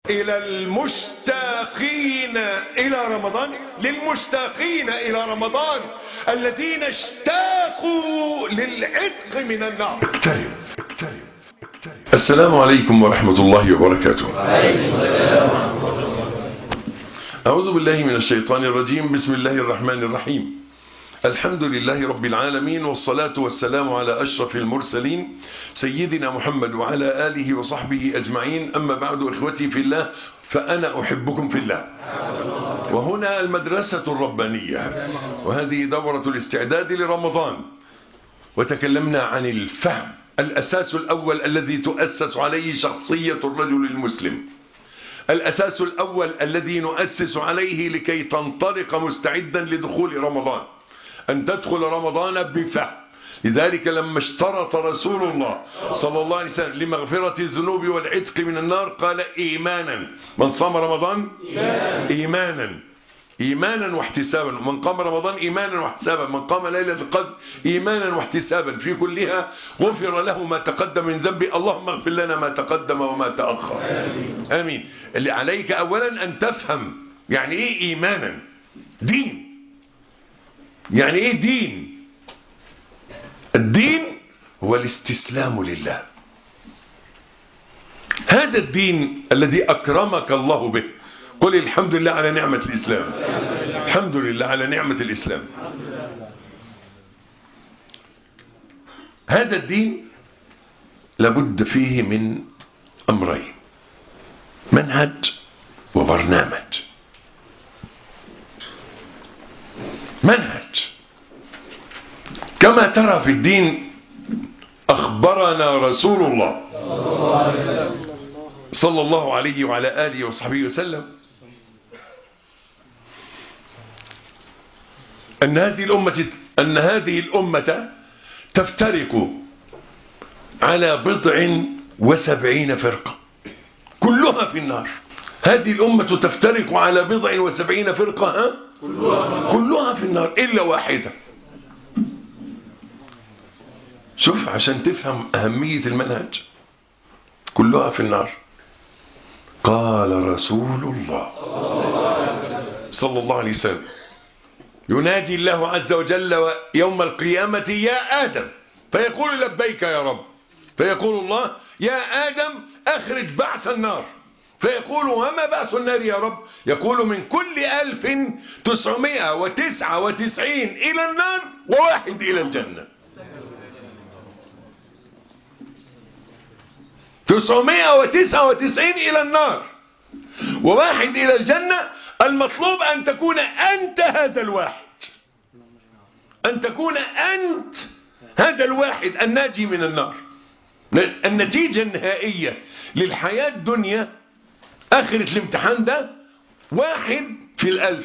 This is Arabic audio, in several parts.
إلى المشتاقين إلى رمضان، للمشتاقين إلى رمضان الذين اشتاقوا للعتق من النار. اقترب. السلام عليكم ورحمة الله وبركاته. أعوذ بالله من الشيطان الرجيم. بسم الله الرحمن الرحيم. الحمد لله رب العالمين، والصلاة والسلام على أشرف المرسلين سيدنا محمد وعلى آله وصحبه أجمعين. أما بعد، إخوتي في الله، فأنا أحبكم في الله. وهنا المدرسة الربانية، وهذه دورة الاستعداد لرمضان. وتكلمنا عن الفهم، الأساس الأول الذي تؤسس عليه شخصية الرجل المسلم، الأساس الأول الذي نؤسس عليه لكي تنطلق مستعدا لدخول رمضان، أن تدخل رمضان بفهم. لذلك لما اشترط رسول الله صلى الله عليه وسلم لمغفرة الذنوب والعتق من النار قال إيمانا. من صام رمضان إيمانا واحتسابا، من قام رمضان إيمانا واحتسابا، من قام ليلة القدر إيمانا واحتسابا، في كلها غفر له ما تقدم من ذنبه. اللهم اغفر لنا ما تقدم وما تأخر. آمين. اللي عليك أولا أن تفهم يعني إيه إيمانا، دين. يعني إيه دين؟ الدين هو الاستسلام لله. هذا الدين الذي أكرمك الله به. قل الحمد لله على نعمة الإسلام. الحمد لله على نعمة الإسلام. هذا الدين لابد فيه من أمرين: منهج وبرنامج. منهج كما ترى في الدين أخبرنا رسول الله صلى الله عليه وعلى آله وصحبه وسلم أن هذه الأمة تفترق على 70 فرقة كلها في النار. هذه الأمة تفترق على 70 فرقة كلها في النار إلا واحدة. شوف عشان تفهم أهمية المنهج، كلها في النار. قال رسول الله صلى الله عليه وسلم: ينادي الله عز وجل يوم القيامة: يا آدم، فيقول: لبيك يا رب. فيقول الله: يا آدم أخرج بعث النار. فيقول: وما بعث النار يا رب؟ يقول: من كل 1999 إلى النار وواحد إلى الجنة. 999 إلى النار وواحد إلى الجنة. المطلوب أن تكون أنت هذا الواحد، أن تكون أنت هذا الواحد الناجي من النار. النتيجة النهائية للحياة الدنيا آخرة الامتحان ده 1 في 1000.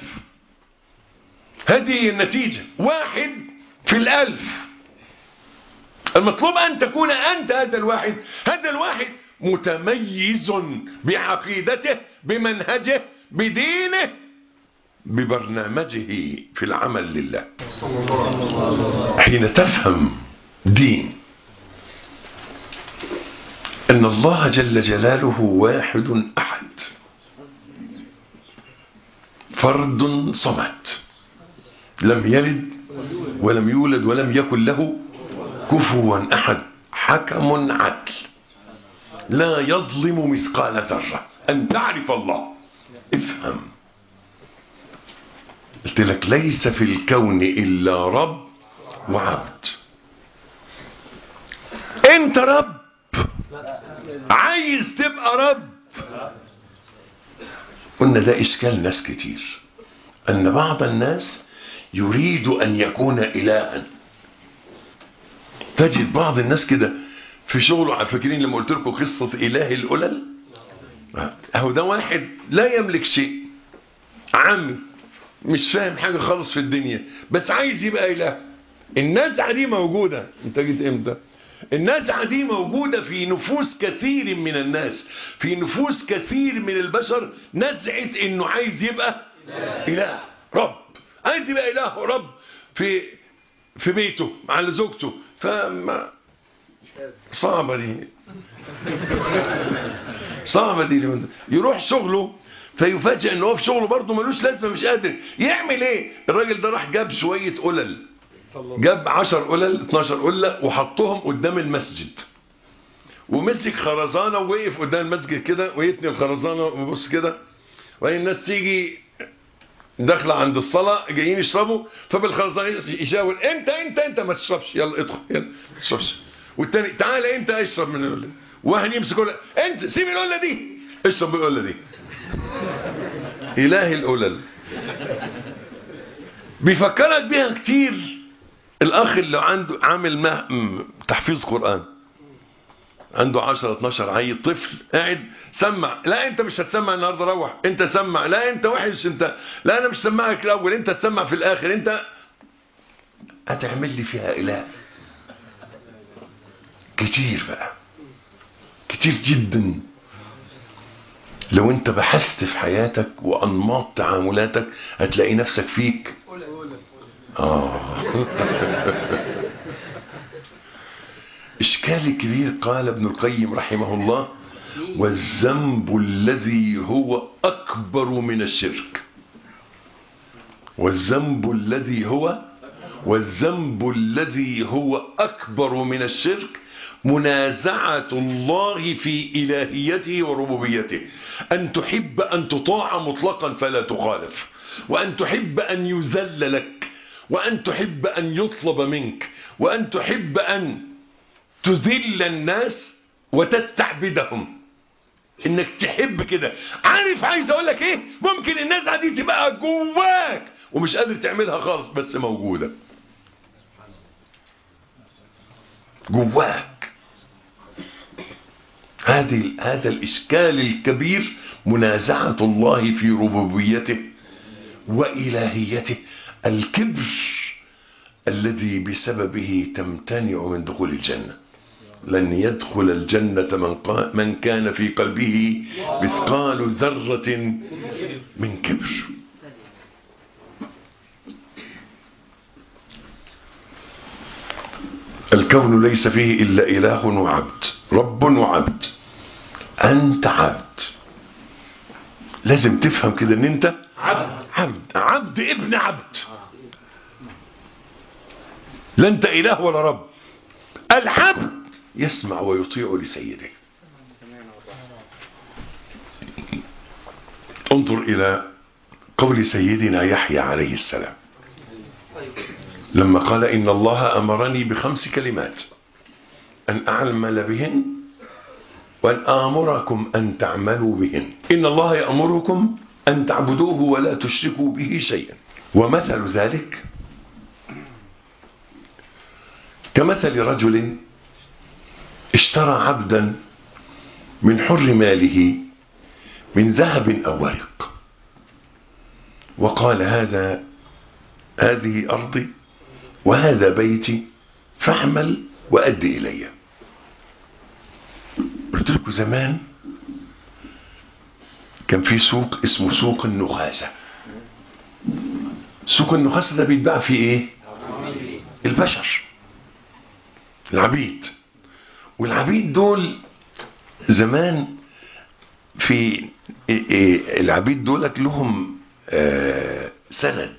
هذه النتيجة 1 في 1000. المطلوب أن تكون أنت هذا الواحد. هذا الواحد متميز بعقيدته، بمنهجه، بدينه، ببرنامجه في العمل لله. حين تفهم دين أن الله جل جلاله واحد أحد، فرد صمد، لم يلد ولم يولد ولم يكن له كفوا أحد، حكم عدل، لا يظلم مثقال ذرة. أن تعرف الله، افهم. قلت لك: ليس في الكون إلا رب وعبد. أنت رب، عايز تبقى رب. قلنا ده إشكال ناس كتير، أن بعض الناس يريد أن يكون إلها. تجد بعض الناس كده في شغله، فاكرين لما قلت لكم قصة إله الأولل؟ أهو ده واحد لا يملك شيء، عامي، مش فاهم حاجة خالص في الدنيا، بس عايز يبقى إله. النزعة دي موجودة. انت جيت امتى؟ النزعة دي موجودة في نفوس كثير من الناس، في نفوس كثير من البشر، نزعة انه عايز يبقى إله رب، عايز يبقى إله رب في بيته مع زوجته. فما صعبة دي، صعبة دي. يروح شغله فيفاجئ ان هو في شغله برضه ملوش لازمة، مش قادر يعمل ايه. الراجل ده راح جاب شوية قلل، جاب 10 قلل 12 قلة وحطهم قدام المسجد، ومسك خرزانة ووقف قدام المسجد كده ويتني الخرزانة وبص كده، وهي الناس تيجي داخله عند الصلاه جايين يشربوا، فبالخرزانه يشاور انت ما تشربش، يلا ادخل، يلا ما تشربش. والتاني تعالى انت اشرب من القله، واحد يمسك قله، انت سيب القله دي اشرب بالقله دي. اله القلل بيفكرك بيها كتير. الاخ اللي عنده عامل تحفيظ قران، عنده 10 12 عيل طفل قاعد سمع، لا انت مش هتسمع النهارده، روح انت سمع، لا انت وحش انت، لا انا مش سمعك الاول، انت تسمع في الاخر، انت هتعمل لي فيها اله. كتير بقى، كتير جدا. لو انت بحثت في حياتك وانماط تعاملاتك هتلاقي نفسك فيك إشكال كبير. قال ابن القيم رحمه الله: والذنب الذي هو أكبر من الشرك، والذنب الذي هو أكبر من الشرك منازعة الله في إلهيته وربوبيته. أن تحب أن تطاع مطلقا فلا تخالف، وأن تحب أن يذل لك، وأن تحب أن يطلب منك، وأن تحب أن تذل الناس وتستعبدهم. انك تحب كده. عارف عايز اقول لك ايه؟ ممكن النزعه دي تبقى جواك ومش قادر تعملها خالص، بس موجوده جواك. هذا الاشكال الكبير، منازعه الله في ربوبيته والهيته. الكبر الذي بسببه تمتنع من دخول الجنه. لن يدخل الجنة من كان في قلبه مثقال ذرة من كبر. الكون ليس فيه إلا إله وعبد، رب وعبد. أنت عبد. لازم تفهم كده ان انت عبد ابن عبد. لا انت إله ولا رب. العبد يسمع ويطيع لسيده. انظر إلى قول سيدنا يحيى عليه السلام لما قال: إن الله أمرني ب5 كلمات أن أعمل بهن وأن آمركم أن تعملوا بهن. إن الله يأمركم أن تعبدوه ولا تشركوا به شيئا. ومثل ذلك كمثل رجل اشترى عبدا من حر ماله من ذهب أو ورق، وقال: هذه أرضي وهذا بيتي فاعمل وأدي إلي. قلت لكم زمان كان في سوق اسمه سوق النخاسة. سوق النخاسة ده بيتباع فيه ايه؟ البشر، العبيد. والعبيد دول زمان في العبيد دولت لهم سند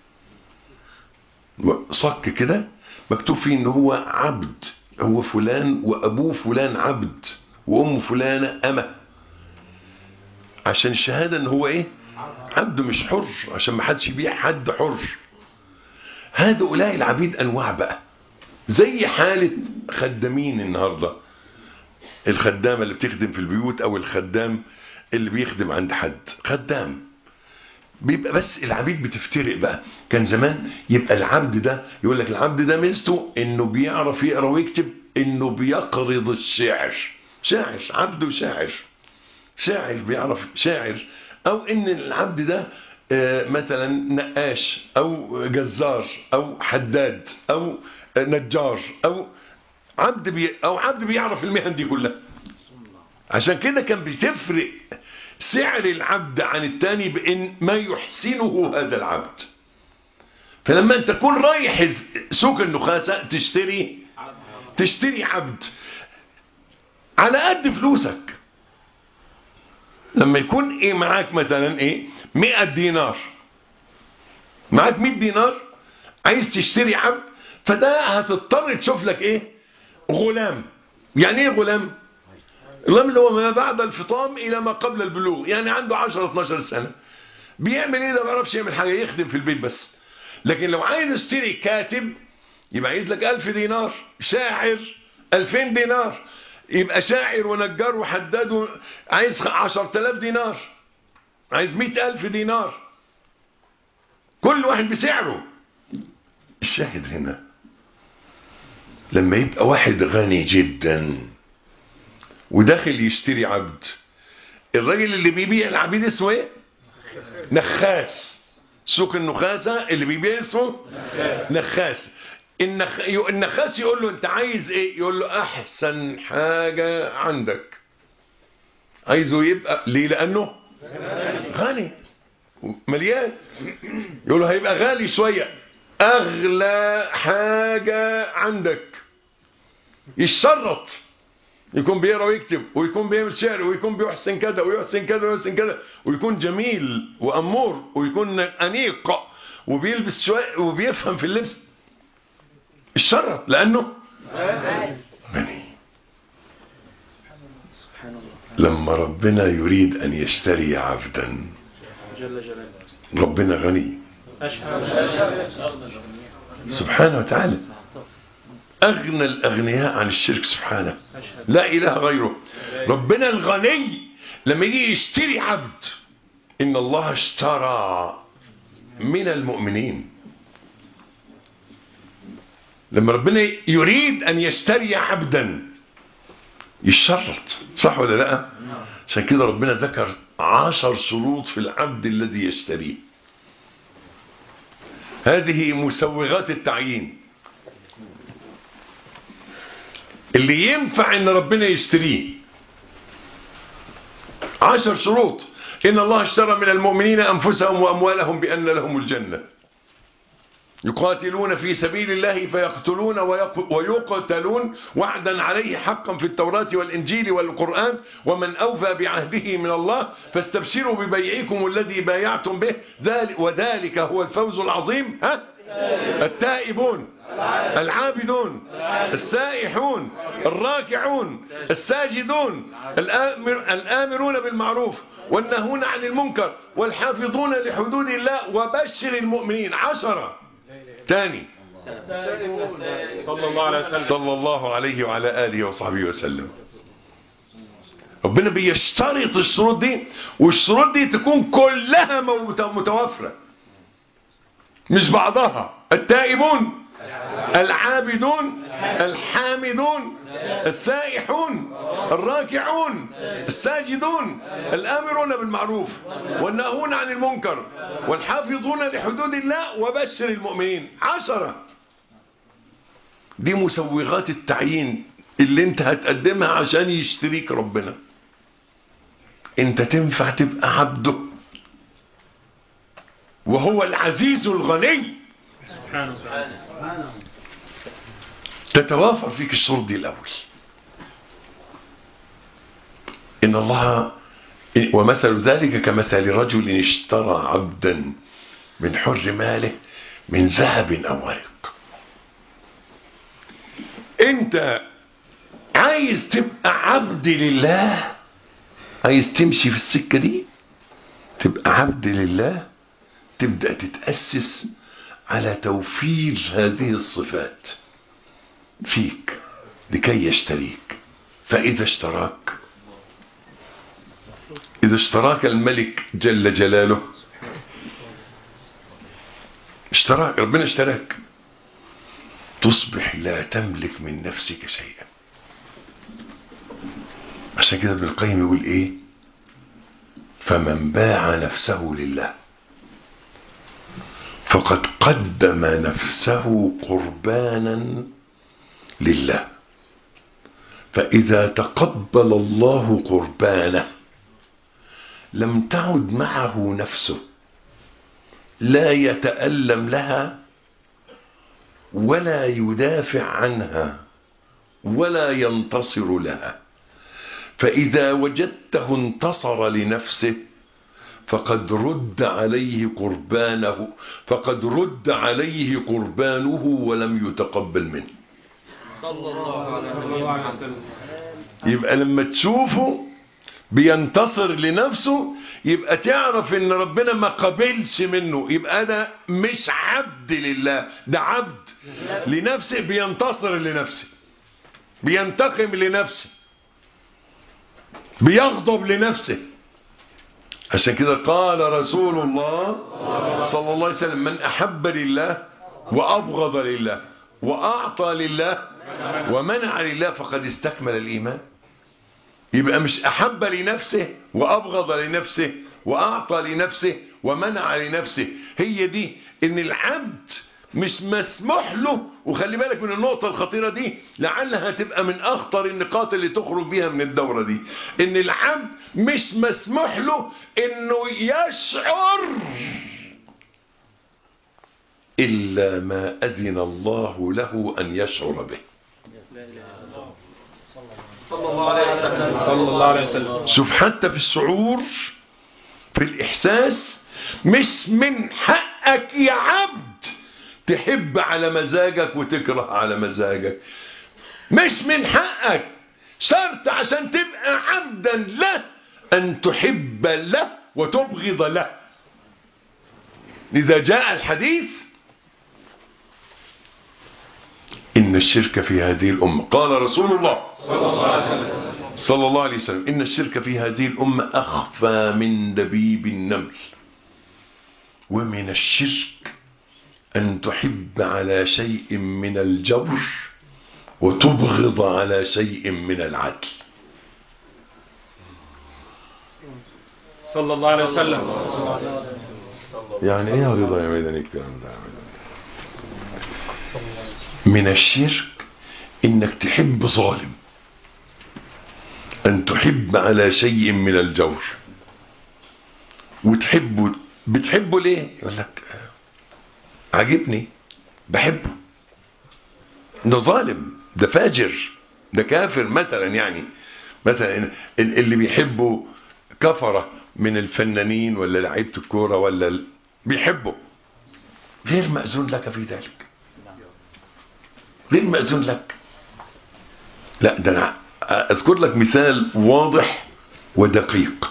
صك كده مكتوب فيه ان هو عبد، هو فلان وابوه فلان عبد وامه فلانة امه، عشان الشهادة ان هو ايه؟ عبد مش حر، عشان ما حدش يبيع حد حر. هؤلاء العبيد انواع بقى، زي حالة خدامين النهاردة، الخدامة اللي بتخدم في البيوت او الخدام اللي بيخدم عند حد. خدام بيبقى بس العبيد بتفترق بقى. كان زمان يبقى العبد ده يقول لك العبد ده ميزته انه بيعرف يقرا ويكتب، انه بيقرض الشعر. شاعر، عبد وشاعر، شاعر بيعرف شاعر. او ان العبد ده مثلا نقاش او جزار او حداد او نجار او عبد بيعرف المهن دي كلها. عشان كده كان بتفرق سعر العبد عن التاني بان ما يحسنه هذا العبد. فلما انت تكون رايح سوق النخاسة تشتري تشتري عبد على قد فلوسك. لما يكون ايه معاك مثلا ايه 100 دينار، معاك 100 دينار عايز تشتري عبد، فده هتضطر تشوف لك ايه غلام. يعني ايه غلام؟ الغلام اللي هو ما بعد الفطام الى ما قبل البلوغ، يعني عنده 10-12 سنة. بيعمل ايه ده؟ ما بيعرفش يعمل حاجة، يخدم في البيت بس. لكن لو عايز تشتري كاتب يبقى عايز لك 1000 دينار، شاعر 2000 دينار، يبقى شاعر ونجار وحداد عايز 10,000 دينار، عايز 100,000 دينار، كل واحد بسعره. الشاهد هنا لما يبقى واحد غني جدا وداخل يشتري عبد، الراجل اللي بيبيع العبيد اسمه ايه؟ نخاس. سوق النخاسة اللي بيبيع اسمه نخاس. النخاس يقول له انت عايز ايه؟ يقول له احسن حاجة عندك. عايزه يبقى ليه؟ لانه غني مليان. يقول له هيبقى غالي شوية، اغلى حاجة عندك. يشرط، يكون بيقرا ويكتب ويكون بيعمل شعر ويكون بيحسن كذا ويحسن كذا ويحسن كذا ويكون جميل وامور ويكون انيق وبيلبس شوية وبيفهم في اللبس. الشرط لانه غني. لما ربنا يريد ان يشتري عبدا، ربنا غني سبحانه وتعالى، أغنى الأغنياء عن الشرك سبحانه، لا إله غيره. ربنا الغني لما يجي يشتري عبد، إن الله اشترى من المؤمنين. لما ربنا يريد أن يشتري عبدا يشرط، صح ولا لا؟ عشان كده ربنا ذكر 10 شروط في العبد الذي يشتريه. هذه مسوغات التعيين اللي ينفع ان ربنا يشتريه. 10 شروط. ان الله اشترى من المؤمنين انفسهم واموالهم بان لهم الجنة، يقاتلون في سبيل الله فيقتلون ويقتلون وعدا عليه حقا في التوراة والإنجيل والقرآن، ومن أوفى بعهده من الله فاستبشروا ببيعكم الذي بايعتم به وذلك هو الفوز العظيم. التائبون، العابدون، السائحون، الراكعون، الساجدون، الآمرون بالمعروف والنهون عن المنكر والحافظون لحدود الله وبشر المؤمنين. 10 تاني صلى الله عليه وعلى آله وصحبه وسلم. ربنا بيشترط الشروط دي، والشروط دي تكون كلها متوفرة مش بعضها. التائبون، العابدون، الحامدون، السائحون، الراكعون، الساجدون، الآمرون بالمعروف والناهون عن المنكر والحافظون لحدود الله وبشر المؤمنين. 10 دي مسوغات التعيين اللي انت هتقدمها عشان يشتريك ربنا. انت تنفع تبقى عبده وهو العزيز الغني سبحانه وتعالى. تتوافر فيك الشروط دي الأول. إن الله ومثل ذلك كمثل رجل اشترى عبدا من حر ماله من ذهب أو ورق. أنت عايز تبقى عبد لله، عايز تمشي في السكة دي تبقى عبد لله، تبدأ تتأسس على توفير هذه الصفات فيك لكي يشتريك. فإذا اشتراك الملك جل جلاله، اشتراك ربنا اشتراك، تصبح لا تملك من نفسك شيئا. عشان كده ابن القيم يقول ايه؟ فمن باع نفسه لله فقد قدم نفسه قربانا لله، فإذا تقبل الله قربانه لم تعد معه نفسه، لا يتألم لها ولا يدافع عنها ولا ينتصر لها، فإذا وجدته انتصر لنفسه فقد رد عليه قربانه ولم يتقبل منه. صلى الله عليه وسلم. يبقى لما تشوفه بينتصر لنفسه يبقى تعرف ان ربنا ما قبلش منه، يبقى ده مش عبد لله، ده عبد لنفسه، بينتصر لنفسه، بينتقم لنفسه، بيغضب لنفسه. عشان كده قال رسول الله صلى الله عليه وسلم: من أحب لله وأبغض لله وأعطى لله ومنع لله فقد استكمل الإيمان. يبقى مش أحب لنفسه وأبغض لنفسه وأعطى لنفسه ومنع لنفسه، هي دي إن العبد مش مسموح له. وخلي بالك من النقطة الخطيرة دي، لعلها تبقى من أخطر النقاط اللي تخرج بيها من الدورة دي، إن العبد مش مسموح له إنه يشعر إلا ما أذن الله له أن يشعر به. صلى الله عليه وسلم. شوف، حتى في الشعور، في الإحساس، مش من حقك يا عبد تحب على مزاجك وتكره على مزاجك، مش من حقك. شرط عشان تبقى عبدا له أن تحب له وتبغض له. إذا جاء الحديث: إن الشرك في هذه الأمة، قال رسول الله صلى الله عليه وسلم: إن الشرك في هذه الأمة أخفى من دبيب النمل. ومن الشرك أن تحب على شيء من الجور وتبغض على شيء من العدل. صلى الله عليه وسلم. يعني ايه رضا يا ميداني الكلام ده؟ من الشرك انك تحب ظالم، ان تحب على شيء من الجور، بتحبه ليه؟ يقول لك عجبني، بحبه، ده ظالم، ده فاجر، ده كافر مثلا. يعني مثلا اللي بيحبوا كفرة من الفنانين ولا لعيبة الكورة ولا بيحبوا، غير مأذون لك في ذلك، غير مأذون لك. لا، ده أنا أذكر لك مثال واضح ودقيق: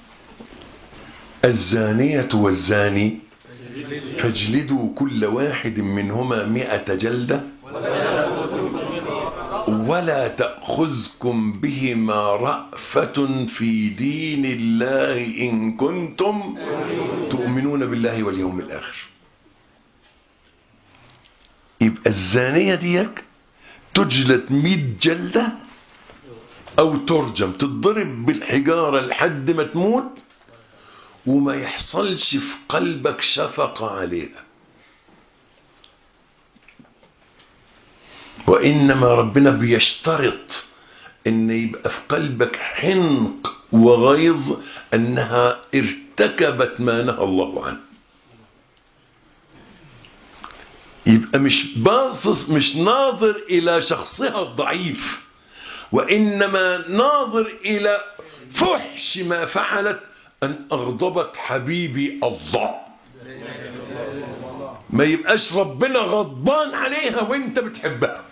الزانية والزاني فاجلدوا كل واحد منهما 100 جلدة ولا تأخذكم بهما رأفة في دين الله إن كنتم تؤمنون بالله واليوم الآخر. يبقى الزانية ديك تجلد 100 جلدة أو ترجم، تضرب بالحجارة لحد ما تموت، وما يحصلش في قلبك شفقة عليها. وإنما ربنا بيشترط إن يبقى في قلبك حنق وغيظ أنها ارتكبت ما نهى الله عنه. يبقى مش باصص، مش ناظر إلى شخصها الضعيف، وإنما ناظر إلى فحش ما فعلت، أن أغضبت حبيبي الله. ما يبقاش ربنا غضبان عليها وانت بتحبها.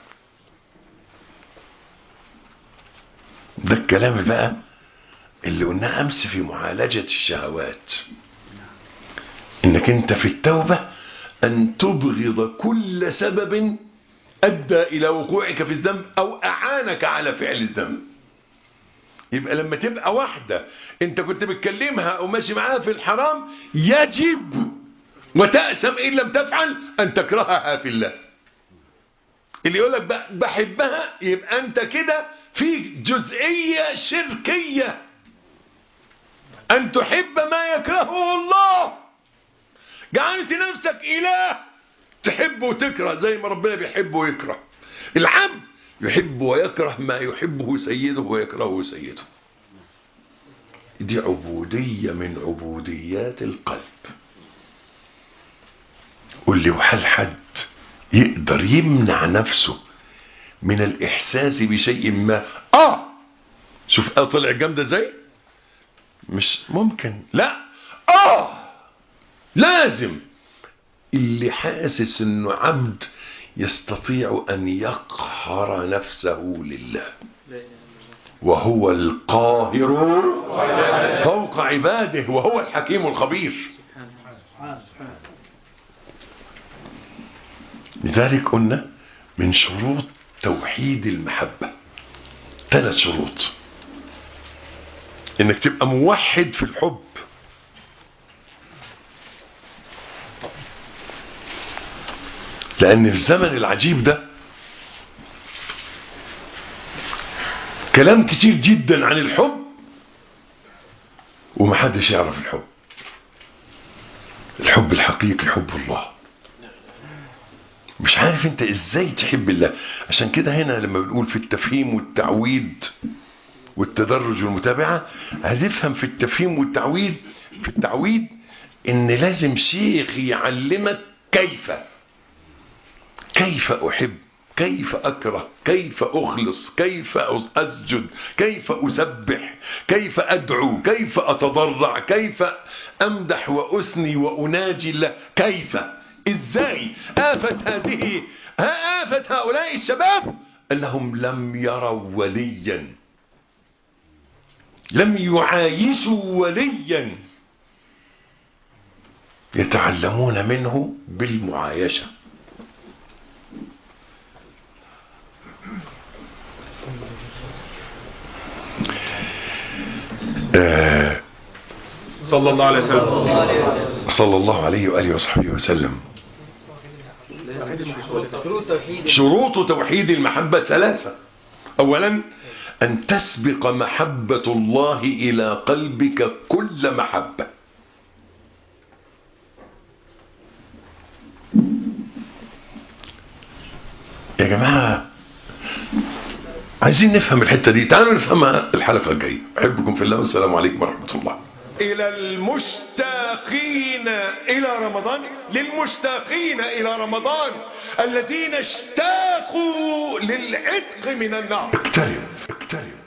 ده الكلام بقى اللي قلناه أمس في معالجة الشهوات، إنك انت في التوبة أن تبغض كل سبب أدى إلى وقوعك في الذنب أو أعانك على فعل الذنب. يبقى لما تبقى واحدة انت كنت بتكلمها او ماشي معاها في الحرام، يجب وتأسم إن لم تفعل أن تكرهها في الله. اللي يقول لك بحبها، يبقى أنت كده في جزئية شركية، أن تحب ما يكرهه الله. جعلت نفسك إله تحب وتكره زي ما ربنا بيحب ويكره. العبد يحب ويكره ما يحبه سيده ويكرهه سيده. دي عبودية من عبوديات القلب. قل لي، وهل حد يقدر يمنع نفسه من الإحساس بشيء ما. شوف طلع جامدة ازاي؟ مش ممكن، لا، لازم. اللي حاسس انه عبد يستطيع ان يقهر نفسه لله، وهو القاهر فوق عباده، وهو الحكيم الخبير. لذلك قلنا من شروط توحيد المحبة 3 شروط: انك تبقى موحد في الحب، لان في الزمن العجيب ده كلام كتير جدا عن الحب ومحدش يعرف الحب. الحب الحقيقي حب الله. مش عارف انت ازاي تحب الله. عشان كده هنا لما بنقول في التفهيم والتعويد والتدرج والمتابعة، هتفهم في التفهيم والتعويد في التعويد ان لازم شيخ يعلمك كيف احب، كيف اكره، كيف اخلص، كيف اسجد، كيف اسبح، كيف ادعو، كيف اتضرع، كيف امدح واثني واناجي الله، كيف، ازاي. آفة هؤلاء الشباب انهم لم يروا وليا، لم يعايشوا وليا، يتعلمون منه بالمعايشة. صلى الله عليه وسلم. صلى الله عليه وآله وصحبه وسلم. شروط توحيد المحبة 3. أولا أن تسبق محبة الله إلى قلبك كل محبة. يا جماعة عايزين نفهم الحتة دي، تعالوا نفهمها الحلقة الجاية. أحبكم في الله والسلام عليكم ورحمة الله. إلى المشتاقين إلى رمضان، للمشتاقين إلى رمضان الذين اشتاقوا للعتق من النار. اقترب